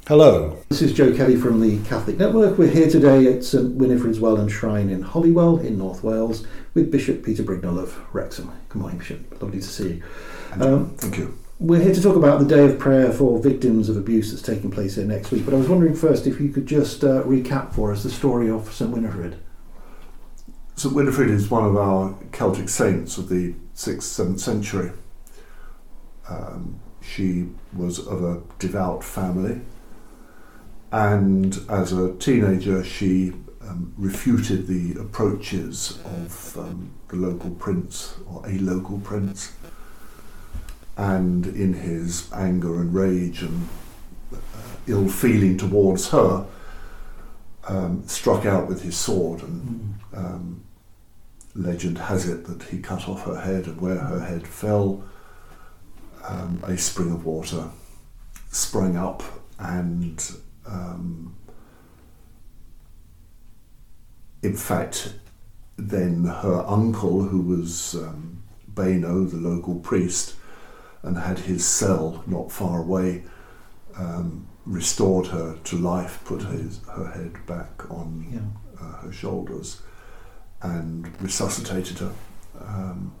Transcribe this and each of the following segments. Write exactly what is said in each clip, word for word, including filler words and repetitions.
Hello. This is Joe Kelly from the Catholic Network. We're here today at St Winifred's Well and Shrine in Holywell in North Wales with Bishop Peter Brignall of Wrexham. Good morning, Bishop. Lovely to see you. Um, Thank you. We're here to talk about the Day of Prayer for Victims of Abuse that's taking place here next week. But I was wondering first if you could just uh, recap for us the story of St Winifred. St Winifred is one of our Celtic saints of the sixth, seventh century. Um, she was of a devout family. And as a teenager, she um, refuted the approaches of um, the local prince, or a local prince, and in his anger and rage and uh, ill feeling towards her, um, struck out with his sword. And um, legend has it that he cut off her head, and where her head fell, um, a spring of water sprang up, and Um, in fact, then her uncle, who was um, Beno, the local priest, and had his cell not far away, um, restored her to life, put his, her head back on yeah. uh, her shoulders, and resuscitated her. Um,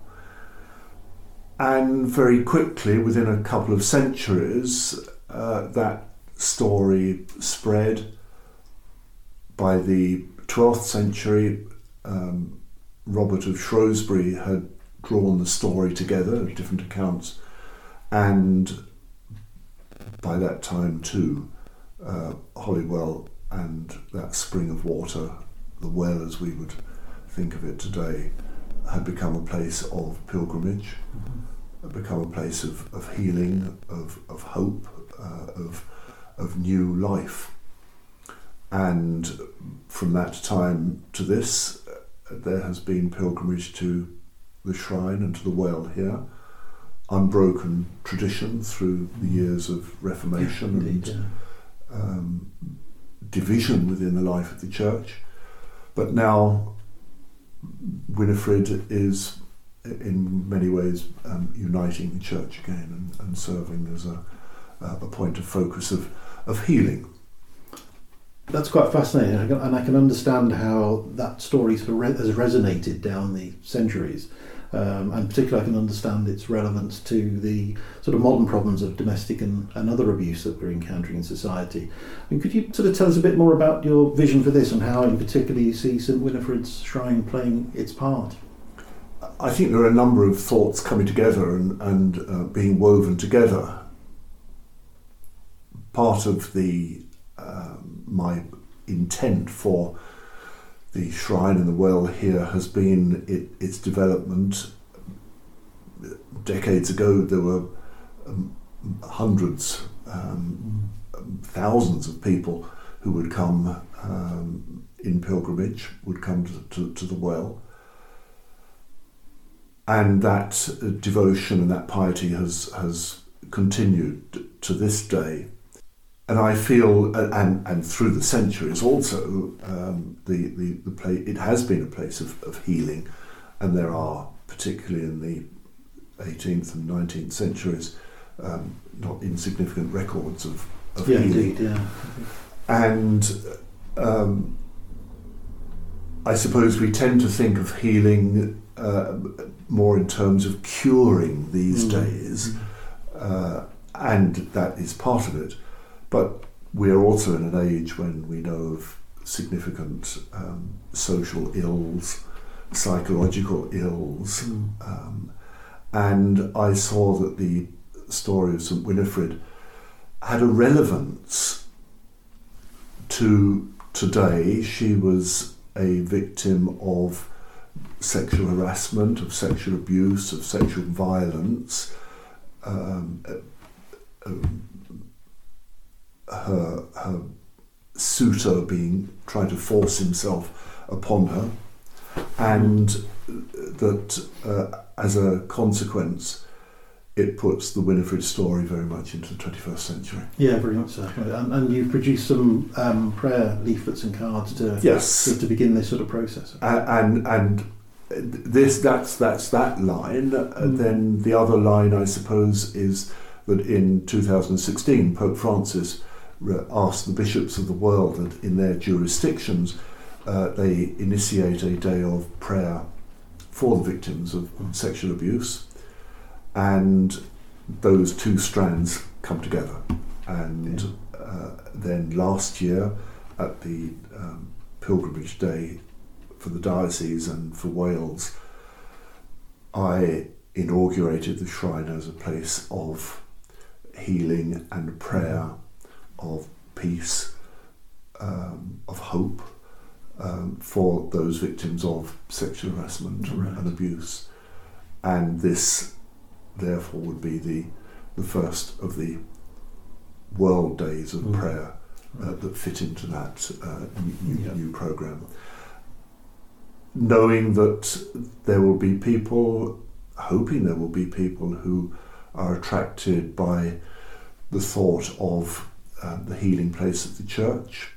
and very quickly, within a couple of centuries, uh, that story spread. By the twelfth century, um, Robert of Shrewsbury had drawn the story together, different accounts, and by that time too, uh, Holywell and that spring of water, the well as we would think of it today, had become a place of pilgrimage, mm-hmm. had become a place of, of healing, of, of hope, uh, of of new life. And from that time to this, uh, there has been pilgrimage to the shrine and to the well here, unbroken tradition through the years of Reformation yeah, indeed, and yeah. um, division within the life of the church. But now Winifred is in many ways um, uniting the church again, and, and serving as a, uh, a point of focus of of healing. That's quite fascinating, and I can understand how that story sort of re- has resonated down the centuries, um, and particularly I can understand its relevance to the sort of modern problems of domestic and, and other abuse that we're encountering in society. And could you sort of tell us a bit more about your vision for this and how in particular you see St Winifred's shrine playing its part? I think there are a number of thoughts coming together and, and uh, being woven together. Part of the um, my intent for the shrine and the well here has been it, its development. Decades ago, there were um, hundreds, um, thousands of people who would come um, in pilgrimage, would come to, to, to the well. And that uh, devotion and that piety has has continued to this day. And I feel, and, and through the centuries also, um, the, the, the place, it has been a place of, of healing, and there are, particularly in the eighteenth and nineteenth centuries, um, not insignificant records of, of yeah, healing. Indeed, yeah. And um, I suppose we tend to think of healing uh, more in terms of curing these mm. days, uh, and that is part of it. But we are also in an age when we know of significant um, social ills, psychological ills, mm. um, and I saw that the story of St Winifred had a relevance to today. She was a victim of sexual harassment, of sexual abuse, of sexual violence. Um, uh, um, Her, her suitor being trying to force himself upon her, and that uh, as a consequence it puts the Winifred story very much into the twenty-first century. Yeah, very much so. And, and you've produced some um, prayer leaflets and cards to, yes. to to begin this sort of process. Uh, and and this that's that's that line. Uh, mm. Then the other line, I suppose, is that in two thousand sixteen Pope Francis re- ask the bishops of the world that in their jurisdictions uh, they initiate a day of prayer for the victims of mm. sexual abuse, and those two strands come together. And yeah. uh, then last year at the um, Pilgrimage Day for the diocese and for Wales, I inaugurated the shrine as a place of healing and prayer, of peace, um, of hope um, for those victims of sexual harassment right. and abuse. And this, therefore, would be the the first of the World Days of mm. Prayer uh, that fit into that uh, new, yeah. new programme. Knowing that there will be people, hoping there will be people who are attracted by the thought of uh, the healing place of the church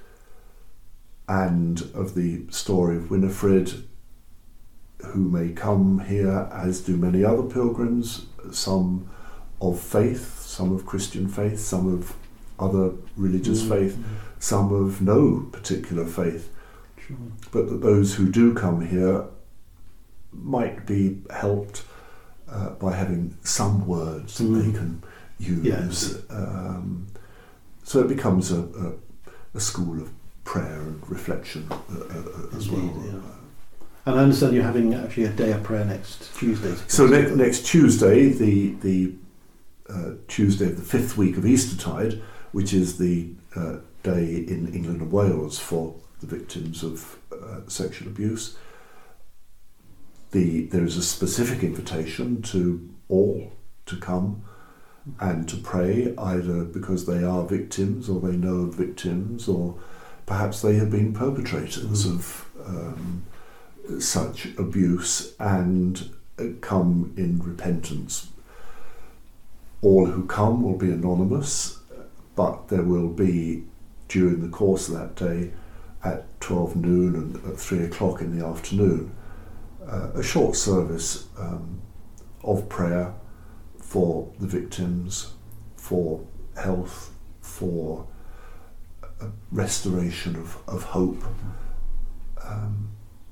and of the story of Winifred, who may come here, as do many other pilgrims, some of faith, some of Christian faith, some of other religious mm-hmm. faith, some of no particular faith. Sure. But that those who do come here might be helped uh, by having some words mm. that they can use. Yeah. Um, so it becomes a, a, a school of prayer and reflection uh, uh, as Indeed, well. Yeah. And I understand you're having actually a day of prayer next Tuesday. So ne- next Tuesday, the the uh, Tuesday of the fifth week of Eastertide, which is the uh, day in England and Wales for the victims of uh, sexual abuse, the there is a specific invitation to all to come and to pray, either because they are victims or they know of victims, or perhaps they have been perpetrators mm. of um, such abuse and come in repentance. All who come will be anonymous, but there will be, during the course of that day, at twelve noon and at three o'clock in the afternoon, uh, a short service um, of prayer for the victims, for health, for a restoration of, of hope, um,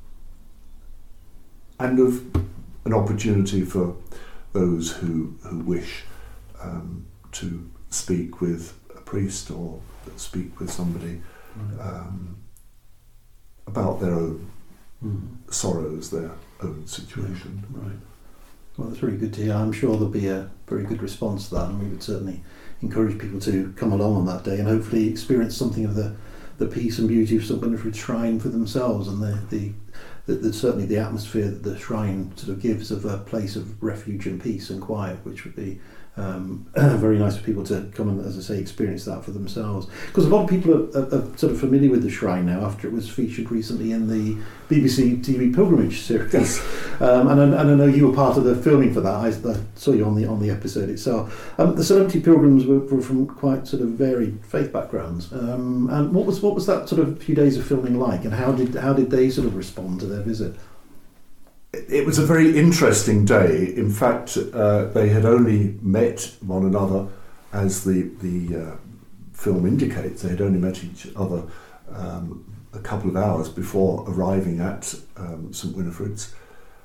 and of an opportunity for those who, who wish um, to speak with a priest or speak with somebody um, about their own mm. sorrows, their own situation. Yeah, right. Well, that's really good to hear. I'm sure there'll be a very good response to that, and we would certainly encourage people to come along on that day and hopefully experience something of the, the peace and beauty of St Winifred's shrine for themselves, and the, the, the, the certainly the atmosphere that the shrine sort of gives of a place of refuge and peace and quiet, which would be um, very nice for people to come and, as I say, experience that for themselves. Because a lot of people are, are, are sort of familiar with the shrine now after it was featured recently in the B B C T V pilgrimage series. Yes. Um, and, I, and I know you were part of the filming for that. I, I saw you on the on the episode itself. Um, the celebrity pilgrims were, were from quite sort of varied faith backgrounds. Um, and what was what was that sort of few days of filming like? And how did how did they sort of respond to their visit? It was a very interesting day. In fact, uh, they had only met one another, as the the uh, film indicates. They had only met each other um, a couple of hours before arriving at um, St Winifred's,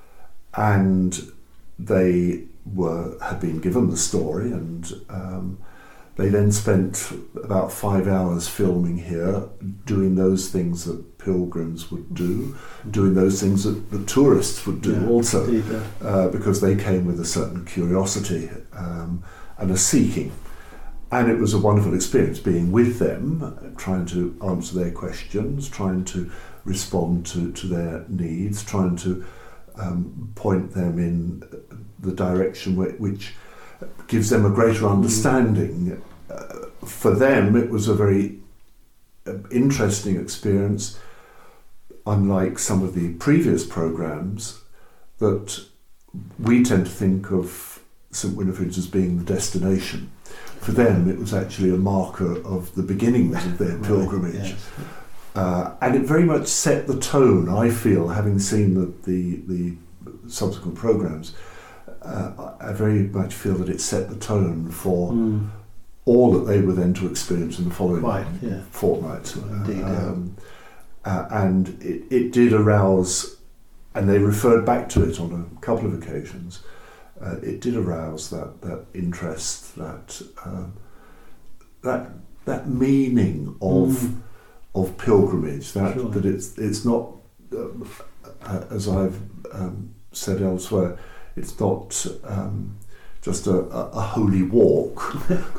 and they were had been given the story, and um, they then spent about five hours filming here, doing those things that pilgrims would do, doing those things that the tourists would do yeah, also, indeed, yeah. uh, because they came with a certain curiosity um, and a seeking. And it was a wonderful experience being with them, trying to answer their questions, trying to respond to, to their needs, trying to um, point them in the direction wh- which gives them a greater understanding. Uh, for them, it was a very uh, interesting experience, unlike some of the previous programmes, that we tend to think of St Winifred's as being the destination. For them, it was actually a marker of the beginnings of their pilgrimage. Right, yes. uh, and it very much set the tone, I feel, having seen the, the, the subsequent programmes, uh, I very much feel that it set the tone for mm. all that they were then to experience in the following Quite, yeah. fortnight. Indeed, um, uh, and it, it did arouse, and they referred back to it on a couple of occasions, uh, it did arouse that, that interest, that um, that that meaning of mm. of pilgrimage, that sure. that it's it's not, uh, as I've um, said elsewhere, it's not um, just a, a, a holy walk.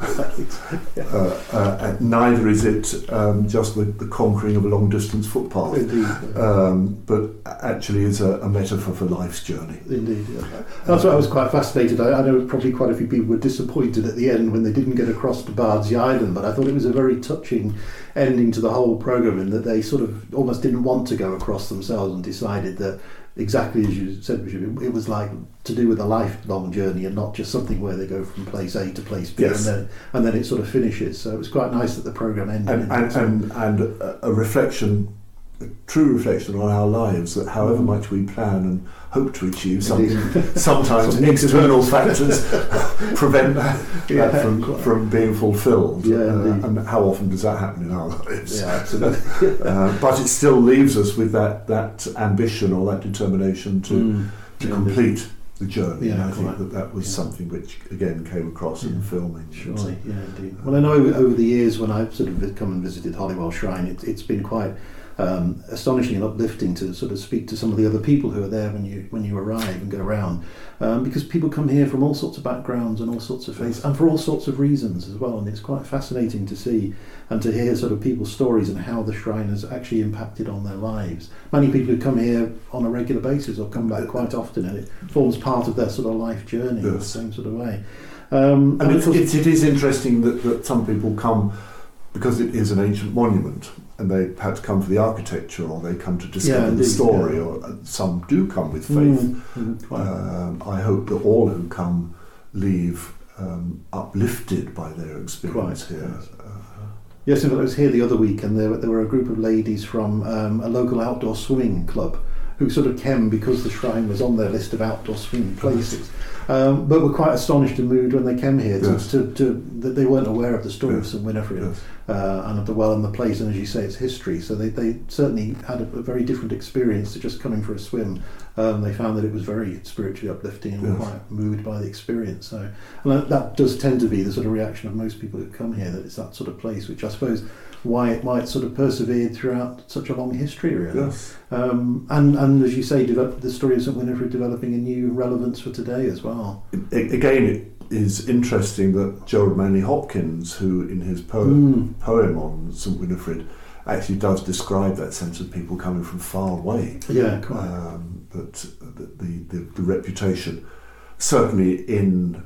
uh, uh, and neither is it um, just the, the conquering of a long distance footpath. Indeed. Um, but actually is a, a metaphor for life's journey. Indeed, yeah. That's why I was quite fascinated. I, I know probably quite a few people were disappointed at the end when they didn't get across to Bardsey Island, but I thought it was a very touching ending to the whole programme, in that they sort of almost didn't want to go across themselves and decided that, exactly as you said, it was like to do with a lifelong journey and not just something where they go from place A to place B, yes. and then and then it sort of finishes. So it was quite nice that the programme ended. And, and, and, and a reflection, a true reflection on our lives, that however mm. much we plan and hope to achieve something, sometimes external factors prevent that, yeah, that from, from being fulfilled. Yeah, uh, and how often does that happen in our lives? Yeah, absolutely. uh, but it still leaves us with that, that ambition or that determination to, mm. to yeah, complete indeed. the journey. Yeah, and I quite. think that that was yeah. something which, again, came across yeah. in the filming. Surely, yeah, indeed. Well, I know over, over the years when I've sort of come and visited Holywell Shrine, it, it's been quite Um, astonishing and uplifting to sort of speak to some of the other people who are there when you when you arrive and go around, um, because people come here from all sorts of backgrounds and all sorts of faiths and for all sorts of reasons as well, and it's quite fascinating to see and to hear sort of people's stories and how the shrine has actually impacted on their lives. Many people who come here on a regular basis or come back quite often, and it forms part of their sort of life journey yes. in the same sort of way. Um, and and it, it, it is interesting that, that some people come because it is an ancient monument, and they perhaps come for the architecture, or they come to discover yeah, the story, yeah. or some do come with faith. Mm, mm, um, I hope that all who come leave um, uplifted by their experience quite, here. Yes. Uh, yes, in fact, I was here the other week, and there, there were a group of ladies from um, a local outdoor swimming club who sort of came because the shrine was on their list of outdoor swimming places. Um, but were quite astonished and moved when they came here to, yes. to, to that they weren't aware of the story yes. of St Winifred yes. uh, and of the well and the place, and as you say, its history. So they, they certainly had a, a very different experience to just coming for a swim. Um, they found that it was very spiritually uplifting and yes. were quite moved by the experience. So, and that, that does tend to be the sort of reaction of most people who come here, that it's that sort of place, which I suppose why it might sort of persevered throughout such a long history, really. Yes. Um, and, and as you say, develop, the story of St Winifred developing a new relevance for today as well. It, again, it is interesting that Gerald Manley Hopkins, who in his poem, mm. poem on St Winifred, actually does describe that sense of people coming from far away. Yeah, quite. Um, that the, the, the, the reputation, certainly in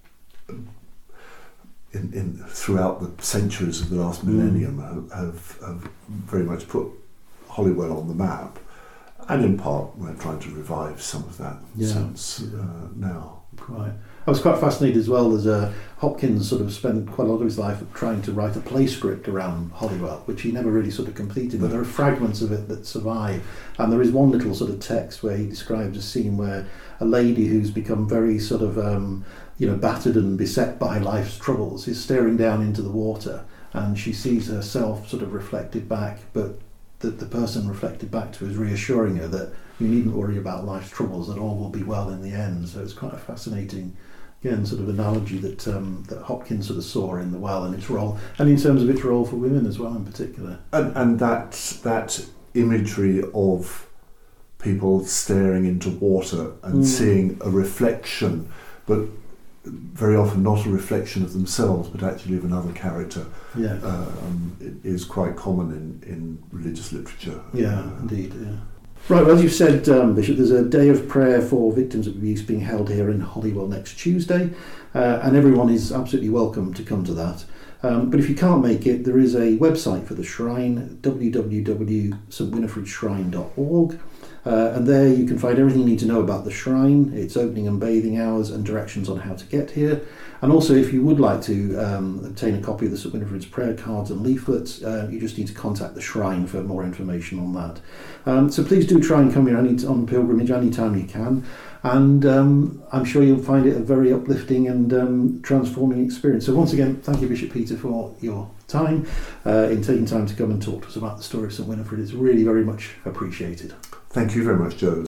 In, in throughout the centuries of the last millennium, mm. have, have very much put Holywell on the map, and in part we're trying to revive some of that yeah. sense yeah. uh, now. Quite. I was quite fascinated as well. There's a Hopkins sort of spent quite a lot of his life trying to write a play script around Holywell, which he never really sort of completed, but there are fragments of it that survive. And there is one little sort of text where he describes a scene where a lady who's become very sort of um, you know, battered and beset by life's troubles is staring down into the water, and she sees herself sort of reflected back, but that the person reflected back to her is reassuring her that you needn't worry about life's troubles, that all will be well in the end. So it's quite a fascinating, again, sort of analogy that um, that Hopkins sort of saw in the well and its role, and in terms of its role for women as well in particular. And, and that that imagery of people staring into water and mm. seeing a reflection, but very often not a reflection of themselves, but actually of another character, yeah. um, it is quite common in, in religious literature. Yeah, uh, indeed, yeah. Right, well, as you've said, um, Bishop, there's a day of prayer for victims of abuse being held here in Holywell next Tuesday, uh, and everyone is absolutely welcome to come to that. Um, but if you can't make it, there is a website for the shrine, w w w dot st winifred shrine dot org. Uh, and there you can find everything you need to know about the shrine, its opening and bathing hours, and directions on how to get here. And also, if you would like to um, obtain a copy of the St Winifred's prayer cards and leaflets, uh, you just need to contact the shrine for more information on that. Um, so please do try and come here any, on pilgrimage anytime you can. And um, I'm sure you'll find it a very uplifting and um, transforming experience. So once again, thank you, Bishop Peter, for your time uh, in taking time to come and talk to us about the story of St Winifred. It's really very much appreciated. Thank you very much, Joe.